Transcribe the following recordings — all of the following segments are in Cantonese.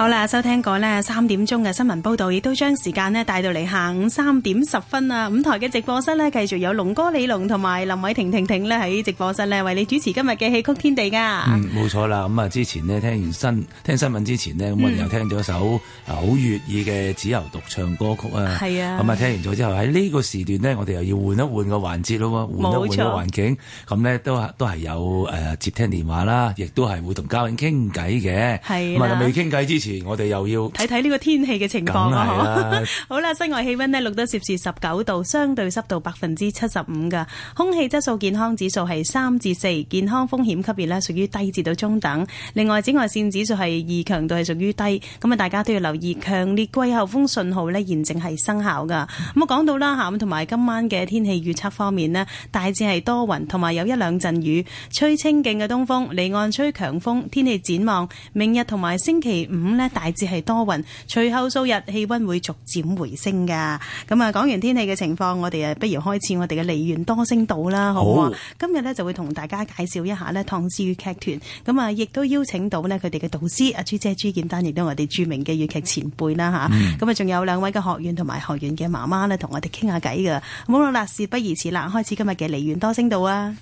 好啦，收聽過呢3點鐘嘅新聞報道，亦都將時間呢帶到嚟下午3點10分啊！五台嘅直播室呢，繼續有龍哥李龍同埋林偉婷婷婷呢喺直播室呢為你主持今日嘅戲曲天地噶。 冇錯啦。咁啊，之前呢聽新聞之前呢，咁我哋又聽咗首好粵語嘅自由獨唱歌曲啊。係啊。咁啊，聽完咗之後喺呢個時段呢，我哋又要換一換個環節咯，換一換個環境。咁呢都係有接聽電話啦，亦都係會同嘉賓傾偈嘅。係啦。咁啊，未傾偈之前，我哋又要睇睇呢個天氣嘅情況啊！好啦，室外氣溫呢錄得攝氏19度，相對濕度75%噶，空氣質素健康指數係3至4，健康風險級別呢屬於低至到中等。另外，紫外線指數係2，強度係屬於低。咁啊，大家都要留意強烈季候風信號呢現正係生效噶。咁啊，講到啦，下午同埋今晚嘅天氣預測方面呢，大致係多雲，同埋有1、2陣雨，吹清勁嘅東風，離岸吹強風。天氣展望，明日同埋星期5呢，大致係多雲，隨後數日氣溫會逐漸回升噶。咁啊，講完天氣嘅情況，我哋不如開始我哋嘅梨園多聲道啦，好唔好？今日呢就會同大家介紹一下呢唐氏粵劇團，咁啊亦都邀請到呢佢哋嘅導師阿朱姐朱劍丹，亦都係我哋著名嘅粵劇前輩啦吓。咁啊仲有2位嘅學員同埋學員嘅媽媽呢，同我哋傾下偈噶。好啦，事不宜遲啦，開始今日嘅梨園多聲道啊！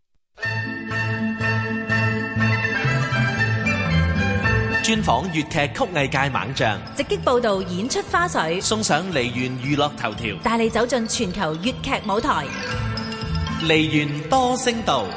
專訪粵劇曲藝界猛將， 直擊報導演出花絮， 送上梨園娛樂頭條， 帶你走進全球粵劇舞台。 梨園多聲道。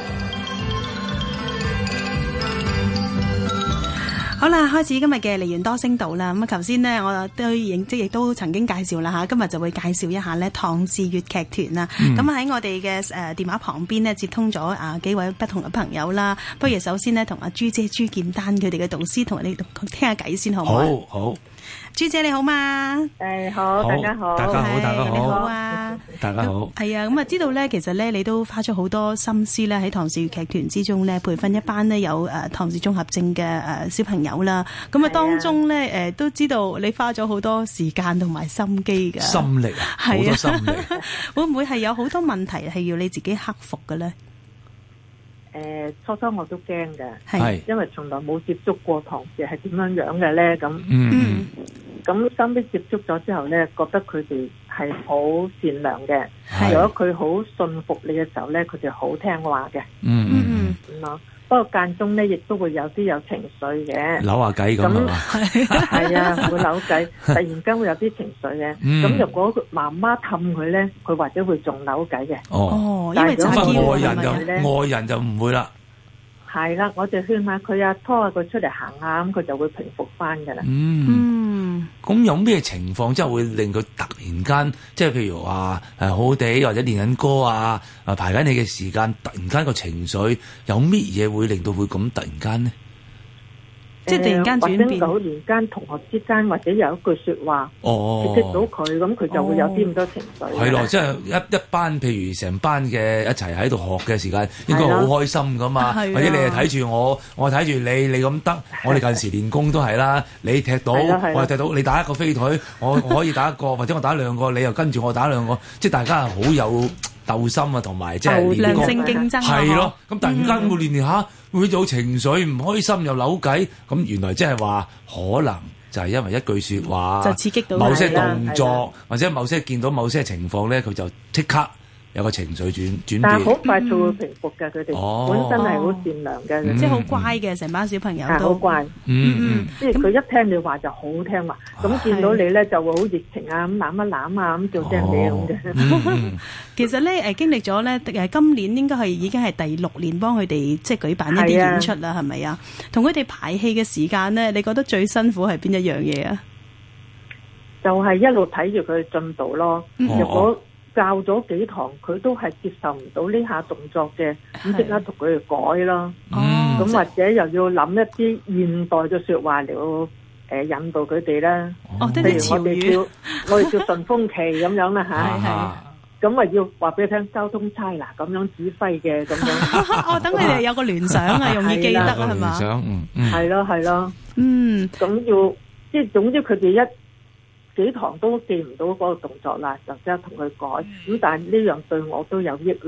好啦，開始今日嘅梨園多聲道啦。咁啊，頭先呢，我對影即亦都曾經介紹啦吓，今日就會介紹一下呢唐氏粵劇團啦。咁喺我哋嘅電話旁邊呢，接通咗幾位不同嘅朋友啦。不如首先呢，同阿朱姐朱劍丹佢哋嘅導師同我哋傾下偈先，好唔好？ 好。 朱姐你好嘛？ 好，大家好， 大家好，大家好， 你好啊， 大家好。 係啊，咁啊，知道咧，其實咧，你都花咗好多心思咧，喺唐氏粵劇團之中咧，培訓一班呢有唐氏綜合症嘅小朋友啦。咁啊，當中咧都知道你花咗好多時間同埋心機㗎。 心力啊，好多心力。 會唔會係有好多問題係要你自己克服嘅咧？ 初初我都驚嘅， 係因為從來冇接觸過唐氏係點樣樣嘅咧，咁咁收尾接觸咗之後咧，覺得佢哋係好善良嘅，如果佢好信服你嘅時候咧，佢哋好聽話嘅，咁咯。不過間中咧，亦都會有啲有情緒嘅， 扭下計咁啊嘛， 係啊，會扭計，突然間會有啲情緒嘅。咁如果媽媽氹佢咧，佢或者會仲扭計嘅。 哦，因為但係外人就唔會啦。 係啦，我就勸下佢啊，拖下佢出嚟行下，咁佢就會平復翻噶啦。 咁有咩情況即係會令佢突然間，即係譬如話好好地或者練緊歌啊，排緊你嘅時間，突然間個情緒有乜嘢會令到佢咁突然間呢？ 即係突然間轉變， 或者9年間同學之間，或者有一句說話，刺激到佢，咁佢就會有啲咁多情緒。 係咯，即係一班，譬如成班嘅一齊喺度學嘅時間，應該好開心噶嘛。或者你係睇住我睇住你咁得，我哋近時練功都係啦。你踢到，我踢到，你打一個飛腿，我可以打一個，或者我打2個，你又跟住我打2個，即係大家係好有鬥心啊，同埋即係良性競爭。 係咯，咁突然間會練下。會有情緒唔開心又扭計，咁原來即係話可能就係因為一句說話就刺激到某些動作，或者某些見到某些情況咧，佢就即刻有個情緒轉變。 但係好快就會平復嘅，佢哋本身係好善良嘅， 即係好乖嘅，成班小朋友都好乖。即係佢一聽你話就好聽話，咁見到你咧就會好熱情啊，咁攬一攬啊，咁做聲咩咁嘅。 其實咧經歷咗咧今年應該已經係第6年幫佢哋即係舉辦一啲演出啦，係咪啊？同佢哋排戲嘅時間咧，你覺得最辛苦係邊一樣嘢啊？ 就係一路睇住佢進步咯。如果教咗幾堂，佢都係接受唔到呢下動作嘅，咁即刻同佢哋改咯。咁或者又要諗一啲現代嘅說話嚟引導佢哋啦。譬如我哋叫順風旗咁樣啦吓。咁啊要話俾佢聽交通差嗱咁樣指揮嘅咁樣。 等佢哋有個聯想啊，容易記得係嘛？ 係咯。咁要即係總之佢哋幾堂都記唔到嗰個動作啦，就即刻同佢改。咁但係呢樣對我都有益咯。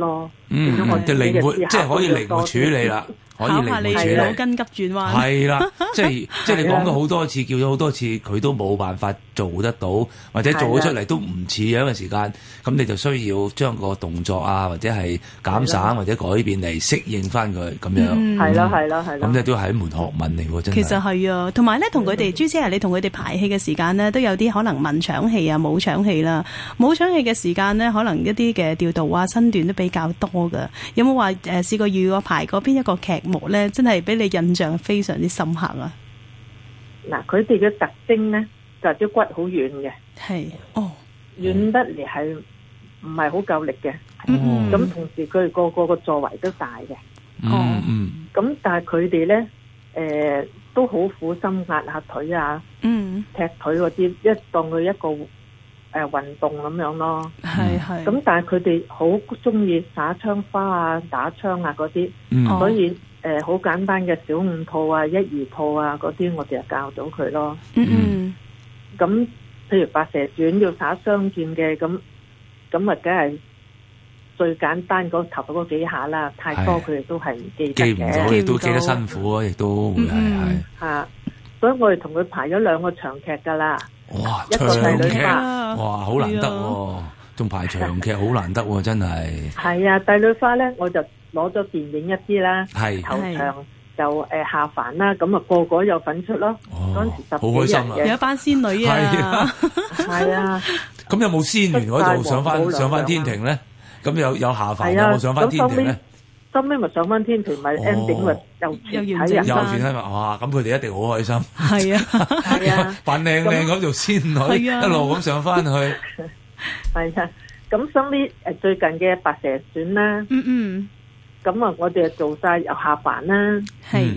就靈活，即係可以靈活處理啦。可以靈活處理， 腦筋急轉彎。 係啦，即係你講咗好多次，叫咗好多次，佢都冇辦法做得到，或者做咗出嚟都唔似樣嘅時間，咁你就需要將個動作啊，或者係減省或者改變嚟適應翻佢咁樣。 係啦。 咁即都係一門學問嚟喎，真係。 其實係啊，同埋咧，同佢哋朱姐，你同佢哋排戲嘅時間呢，都有啲可能文場戲啊、武場戲啦。武場戲嘅時間呢，可能一啲嘅調度啊、身段都比較多㗎。有冇話試過遇過排過邊一個劇目咧，真係俾你印象非常之深刻啊！ 嗱，佢哋嘅特徵咧，就啲骨好軟嘅， 係軟得嚟係唔係好夠力嘅。咁同時佢哋個個座圍都大嘅。咁但係佢哋咧，都好苦心壓下腿啊，踢腿嗰啲，一當佢一個運動咁樣咯。係。咁但係佢哋好中意耍槍花啊、打槍啊嗰啲，所以好簡單嘅小五套啊、一二套啊嗰啲，我哋就教到佢咯。咁譬如白蛇傳要耍雙劍嘅，咁啊，梗係最簡單嗰頭嗰幾下啦。太多佢哋都係唔記得嘅，記唔到， 亦都記得辛苦啊，亦都會係。 所以我哋同佢排咗2個長劇噶啦。 哇， 一個帝女花， 哇，好難得喎，仲排長劇好難得喎，真係。 係啊，帝女花咧，我就攞咗電影一啲啦，頭場就下凡啦，咁啊個個有份出咯。嗰陣時10幾人嘅，好開心啊！ 有一班仙女啊， 係啊。 咁有冇仙緣嗰度上翻天庭咧？咁有下凡有冇上翻天庭咧？ 收尾咪上翻天庭，咪 ending 咪又睇人生。哇！咁佢哋一定好開心。 係啊， 扮靚靚咁做仙女，一路咁上翻去。 係啊，咁收尾最近嘅白蛇傳啦。咁啊，我哋做晒由下凡啦。係。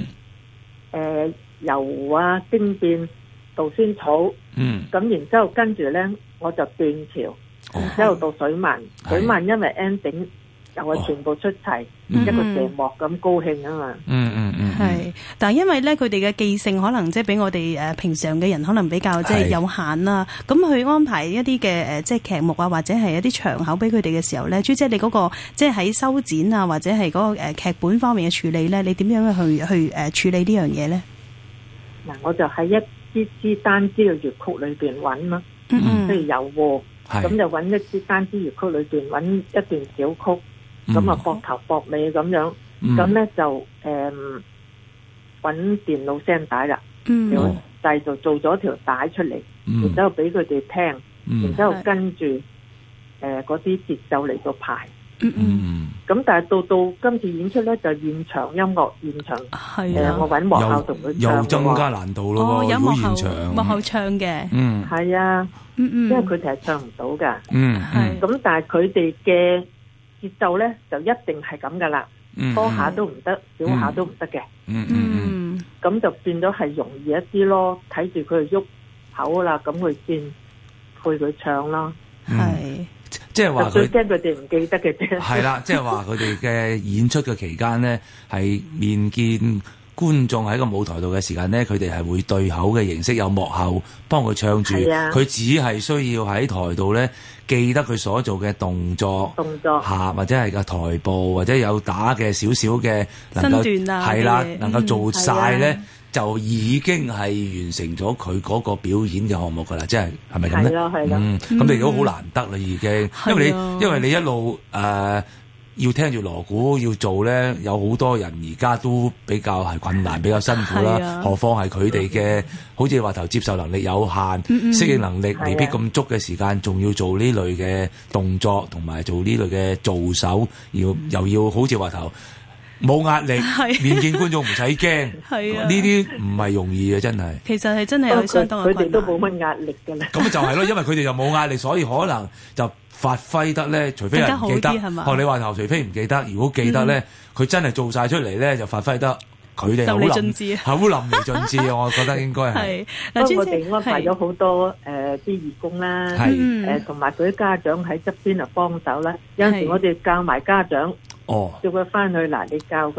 由啊經變渡仙草。咁然之後跟住咧，我就斷橋，然之後到水漫。水漫因為 ending。又係全部出齊，一個謝幕咁高興啊嘛！ 係，但係因為咧，佢哋嘅記性可能即係比我哋平常嘅人可能比較即係有限啦。咁去安排一啲嘅即係劇目啊，或者係一啲場口俾佢哋嘅時候咧，朱姐你嗰個即係喺修剪啊，或者係嗰個劇本方面嘅處理咧，你點樣去處理呢樣嘢咧？ 嗱，我就喺一支單支嘅粵曲裏邊揾啦，譬如有喎，咁就揾一支單支粵曲裏邊揾一段小曲。咁啊，駁頭駁尾咁樣，咁咧就揾電腦聲帶啦，就製造做咗條帶出嚟，然之後俾佢哋聽，然之後跟住嗰啲節奏嚟到排。咁但係到今次演出咧，就現場音樂，現場我揾幕後同佢唱， 又增加難度咯。 有幕後唱嘅， 係啊，因為佢哋係唱唔到噶。咁但係佢哋嘅節奏咧就一定係咁噶啦，多下都唔得，少下都唔得嘅。咁就變咗係容易一啲咯，睇住佢喐口啦，咁佢先配佢唱咯。係， 即係話最驚佢哋唔記得嘅啫。 係啦，即係話佢哋嘅演出嘅期間呢，係面見觀眾喺個舞台度嘅時間呢，佢哋係會對口嘅形式，有幕後幫佢唱住，佢只係需要喺台度呢，記得佢所做嘅動作下，或者係個台步，或者有打嘅少少嘅能夠身段啊， 係啦，能夠做晒咧，就已經係完成咗佢嗰個表演嘅項目噶啦，即係咪咁咧？ 係啦， 咁你都好難得啦，已經，因為你一路要聽住鑼鼓要做咧，有好多人而家都比較係困難，比較辛苦啦。何況係佢哋嘅，好似話頭接受能力有限，適應能力未必咁足嘅時間，仲要做呢類嘅動作，同埋做呢類嘅做手，又要好似話頭冇壓力，面見觀眾唔使驚，呢啲唔係容易嘅，真係。 其實係真係有相當嘅困難。 佢哋都冇乜壓力㗎啦。 咁就係咯，因為佢哋又冇壓力，所以可能就發揮得咧，除非人唔記得，學你話頭，除非唔記得，如果記得咧，佢真係做晒出嚟咧，就發揮得佢哋好淋漓盡致啊！我覺得應該係。 不過我哋安排咗好多啲義工啦，同埋佢啲家長喺側邊啊幫手啦。有陣時我哋教埋家長，叫佢翻去嗱，你教佢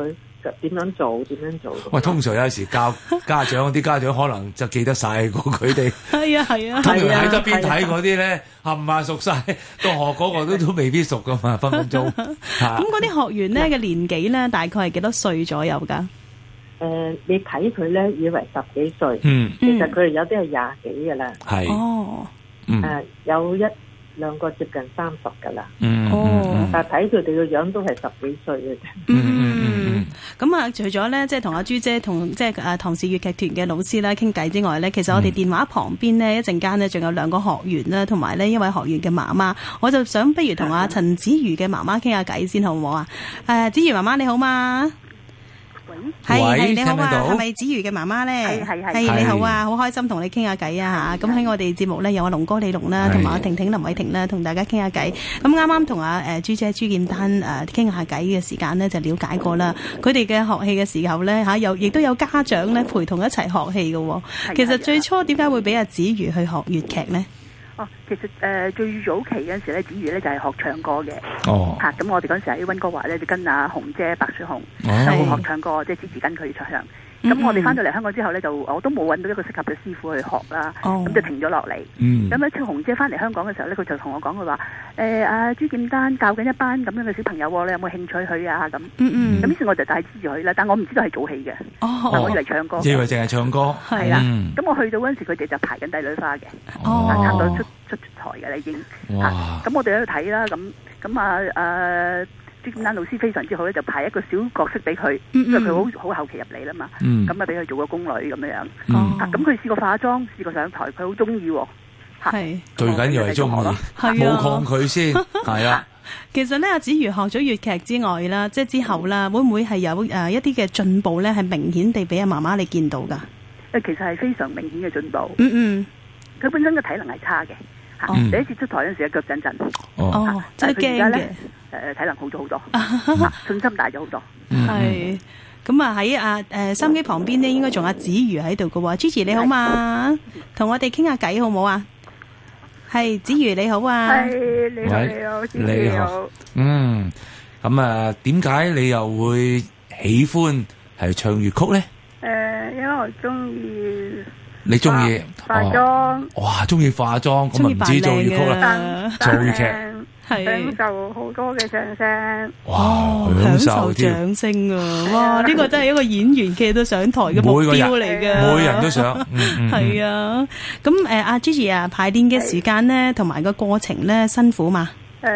點樣做。 喂，通常有時教家長啲家長可能就記得晒過佢哋。 係啊。 通常喺側邊睇嗰啲咧，冚唪熟晒，到學嗰個都未必熟噶嘛，分分鐘。咁嗰啲學員咧嘅年紀咧，大概係幾多歲左右㗎？ 你睇佢咧，以為10幾歲，其實佢哋有啲係20幾㗎啦。 係。 哦。 有1、2個接近30㗎啦。但係睇佢哋個樣都係10幾歲嘅啫。 咁啊，除咗咧，即係同阿朱姐同即係唐氏粵劇團嘅老師啦傾偈之外咧，其實我哋電話旁邊呢，一陣間呢，仲有2個學員啦，同埋呢一位學員嘅媽媽，我就想不如同阿陳子瑜嘅媽媽傾下偈先，好唔好啊？子瑜媽媽你好嘛？係你好啊，係咪子瑜嘅媽媽咧？係你好啊，好開心同你傾下偈啊吓！咁喺我哋節目咧，有阿龍哥李龍啦，同埋阿婷婷林偉婷啦，同大家傾下偈。咁啱啱同阿朱姐朱劍丹傾下偈嘅時間咧，就了解過啦。佢哋嘅學戲嘅時候咧吓，亦都有家長咧陪同一齊學戲嘅。其實最初點解會俾阿子瑜去學粵劇咧？ 其實最早期嗰陣時咧，子瑜咧就係學唱歌嘅。咁我哋嗰陣時喺溫哥華咧就跟阿紅姐白雪紅學唱歌，即係支持跟佢唱。咁我哋翻到嚟香港之後咧，我都冇揾到一個適合嘅師傅去學啦，咁就停咗落嚟。咁一次紅姐翻嚟香港嘅時候咧，佢就同我講佢話：阿朱劍丹教緊一班咁樣嘅小朋友，你有冇興趣去啊？咁於是我就帶支住佢啦，但我唔知道係做戲嘅，但我以為唱歌， 以為淨係唱歌。 係啦，咁我去到嗰陣時，佢哋就排緊帝女花嘅，差唔多出台嘅啦已經。咁我哋喺度睇啦，咁朱劍丹老師非常之好咧，就派一個小角色俾佢，因為佢好後期入嚟啦嘛，咁啊俾佢做個宮女咁樣。咁佢試過化妝，試過上台，佢好中意。 係最緊要係中意，冇抗拒先。係啊。 其實咧，阿子瑜學咗粵劇之外啦，即係之後啦，會唔會係有一啲嘅進步咧？係明顯地俾阿媽媽你見到噶？ 其實係非常明顯嘅進步。佢本身嘅體能係差嘅。第一次出台嗰陣時，腳震震， 真係驚嘅。 體能好咗好多，信心大咗好多。 係咁啊！喺收音機旁邊呢，應該仲有子瑜喺度嘅喎。Gigi 你好嘛？同我哋傾下偈好唔好啊？係子瑜你好啊！ 係你好。 咁啊，點解你又會喜歡係唱粵曲咧？ 因為我中意。 你中意化妝？ 哇，中意化妝，咁啊唔止做粵曲啦，做粵劇享受好多嘅掌聲。 哇， 享受掌聲啊！哇，呢個真係一個演員企到上台嘅目標嚟嘅， 每人都想。 係啊，咁阿 Gigi 啊，排練嘅時間咧，同埋個過程咧，辛苦嘛？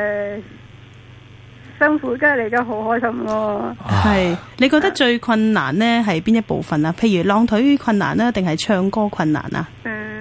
辛苦，真係嚟得好開心咯。 係，你覺得最困難呢係邊一部分啊？譬如浪腿困難呢，定係唱歌困難啊？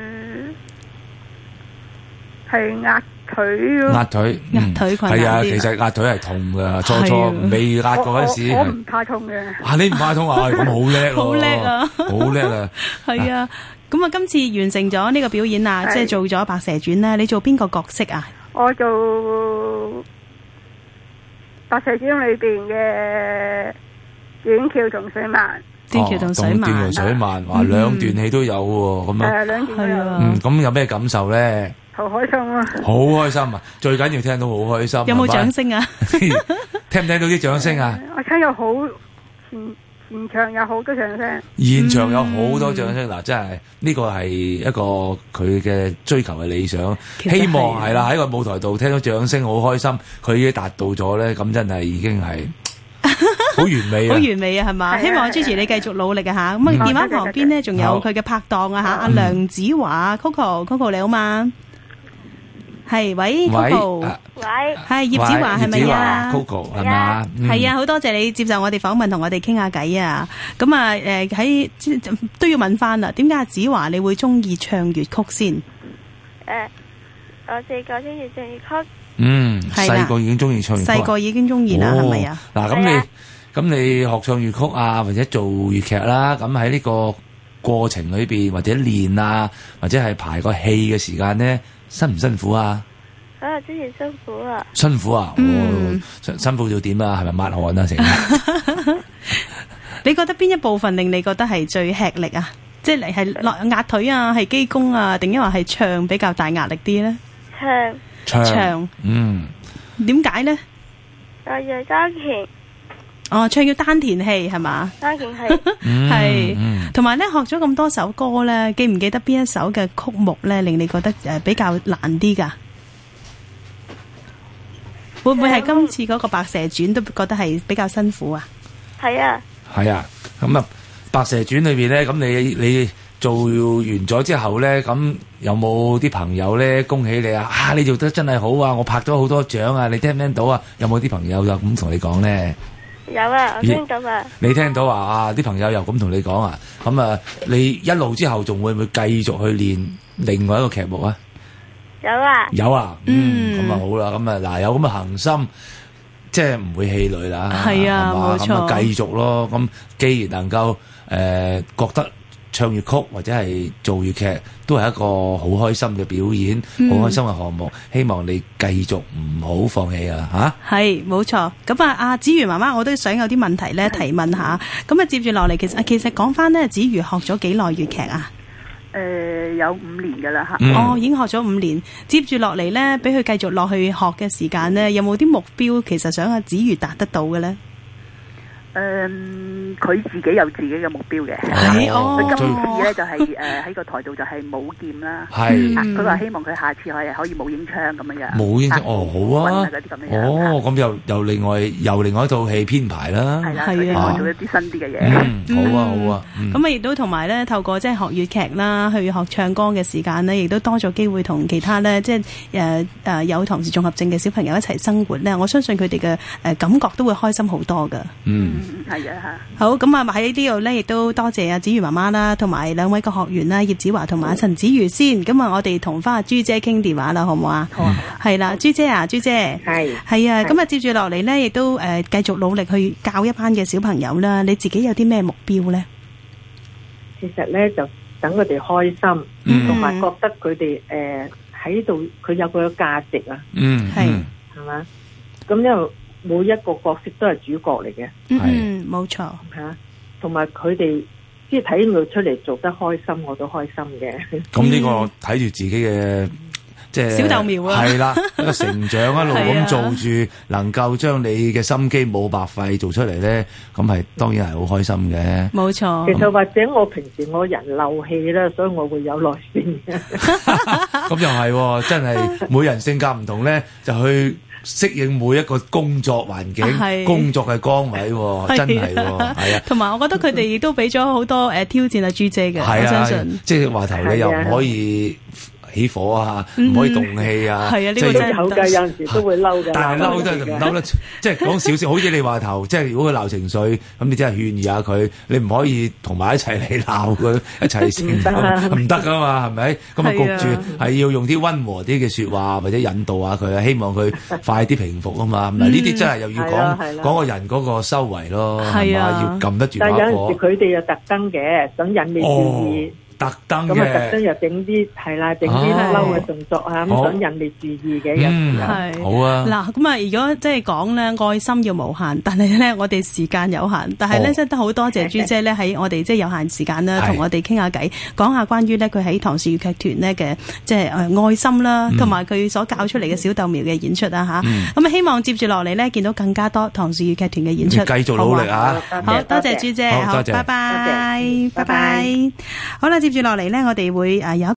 係壓腿。 壓腿困難。係啊，其實壓腿係痛噶，初未壓過嗰時。 我唔怕痛嘅。 你唔怕痛啊？咁好叻咯！ 好叻啊！ 好叻啊！ 係啊，咁啊，今次完成咗呢個表演啊，即係做咗《白蛇傳》咧，你做邊個角色啊？ 我做白蛇傳裏邊嘅短橋同水漫， 短橋同水漫， 話兩段戲都有喎，咁啊， 兩段都有。 咁有咩感受咧？ 好開心啊！ 好開心啊！最緊要聽到好開心。 有冇掌聲啊？ 聽唔聽到啲掌聲啊？ 我聽到好現場有好多掌聲。 現場有好多掌聲嗱，真係呢個係一個佢嘅追求嘅理想，希望係啦喺個舞台度聽到掌聲好開心，佢已經達到咗咧，咁真係已經係好完美啊！ 好完美啊，係嘛？希望 Gigi 你繼續努力啊吓！咁啊，電話旁邊呢，仲有佢嘅拍檔啊吓，阿梁子華 Coco 你好嘛？係，喂 Coco， 係葉子華係咪啊 ？Coco 係嘛？ 係啊，好多謝你接受我哋訪問，同我哋傾下偈啊！咁啊，喺都要問翻啦，點解阿子華你會中意唱粵曲先？ 我細個中意唱粵曲。 細個已經中意唱粵曲。 細個已經中意啦，係咪啊？ 嗱，咁你學唱粵曲啊，或者做粵劇啦，咁喺呢個過程裏邊，或者練啊，或者係排個戲嘅時間咧，辛唔辛苦啊？ 之前辛苦啊。 辛苦啊？辛苦到點啊？係咪抹汗啊？成日？ 你覺得邊一部分令你覺得係最吃力啊？即係係壓腿啊，係基功啊，定因為係唱比較大壓力啲咧？ 唱。 點解咧？ 我要揸拳。 哦，唱要丹田戲係嘛？ 單件係係，同埋咧學咗咁多首歌咧，記唔記得邊一首嘅曲目咧令你覺得比較難啲㗎？會唔會係今次嗰個白蛇傳都覺得係比較辛苦啊？ 係啊， 係啊，咁啊白蛇傳裏邊咧，咁你做完咗之後咧，咁有冇啲朋友咧恭喜你啊？你做得真係好啊！我拍咗好多獎啊！你聽唔聽到啊？有冇啲朋友又咁同你講咧？ 有啊，我聽到啊。 你聽到啊？啲朋友又咁同你講啊？咁啊，你一路之後仲會唔會繼續去練另外一個劇目啊？ 有啊， 有啊，咁啊好啦，咁啊嗱，有咁嘅恒心，即係唔會氣餒啦， 係啊，冇錯， 咁啊繼續咯。咁既然能夠覺得唱粵曲或者係做粵劇都係一個好開心嘅表演，好開心嘅項目，希望你繼續唔好放棄啊！嚇，係冇錯。咁啊，阿子瑜媽媽，我都想有啲問題咧提問下。咁啊，接住落嚟，其實講翻咧，子瑜學咗幾耐粵劇啊？ 有5年噶啦嚇。已經學咗5年。接住落嚟咧，俾佢繼續落去學嘅時間咧，有冇啲目標其實想阿子瑜達得到嘅咧？ 佢自己有自己嘅目標嘅。佢今次咧就係喺個台度就係舞劍啦。佢話希望佢下次可以舞英槍咁樣樣。舞英槍好啊。咁又另外一套戲編排啦。 係啦，佢希望做一啲新啲嘅嘢。 好啊。 咁啊，亦都同埋咧，透過即係學粵劇啦，去學唱歌嘅時間咧，亦都多咗機會同其他咧，即係有唐氏綜合症嘅小朋友一齊生活咧。我相信佢哋嘅感覺都會開心好多噶。 係啊嚇。 好，咁啊喺呢度咧，亦都多謝阿子瑜媽媽啦，同埋兩位嘅學員啦，葉子華同埋陳子瑜先。咁啊，我哋同翻阿朱姐傾電話啦，好唔好啊？好啊。係啦，朱姐啊，朱姐。係啊。咁啊，接住落嚟咧，亦都繼續努力去教一班嘅小朋友啦。你自己有啲咩目標咧？ 其實咧，就等佢哋開心，同埋覺得佢哋喺度，佢有佢嘅價值啊。係嘛？咁因為每一個角色都係主角嚟嘅， 冇錯嚇，同埋佢哋即係睇到出嚟做得開心，我都開心嘅。 咁呢個睇住自己嘅即係小豆苗啊， 係啦，一個成長一路咁做住，能夠將你嘅心機冇白費做出嚟咧，咁係當然係好開心嘅。 冇錯。 其實或者我平時我人漏氣啦，所以我會有耐性嘅。 咁又係，真係每人性格唔同咧，就去適應每一個工作環境、工作嘅崗位，真係係啊。同埋我覺得佢哋亦都俾咗好多挑戰阿朱姐嘅，我相信。 即係話頭你又唔可以起火啊，唔可以動氣啊。 係啊，呢個真係有㗎，有陣時都會嬲㗎。 但係嬲真係唔嬲得，即係講少少。好似你話頭，即係如果佢鬧情緒，咁你真係勸喻下佢，你唔可以同埋一齊嚟鬧佢，一齊先唔得㗎嘛，係咪？咁啊焗住係要用啲溫和啲嘅説話，或者引導下佢，希望佢快啲平復啊嘛。嗱，呢啲真係又要講個人嗰個修為咯，係嘛？要撳得住把火。 但有陣時佢哋又特登嘅，想引你注意。 特登嘅， 咁啊特登又整啲係啦，整啲嬲嘅動作啊，咁想引你注意嘅， 係好啊。 嗱，咁啊，如果即係講咧，愛心要無限，但係咧我哋時間有限，但係咧真係都好多謝朱姐咧喺我哋即係有限時間啦，同我哋傾下偈，講下關於咧佢喺唐氏粵劇團咧嘅即係愛心啦，同埋佢所教出嚟嘅小豆苗嘅演出啊吓。咁啊，希望接住落嚟咧見到更加多唐氏粵劇團嘅演出， 繼續努力啊！ 好多謝朱姐，好，拜拜，拜拜，好啦。接住落嚟咧，我哋會有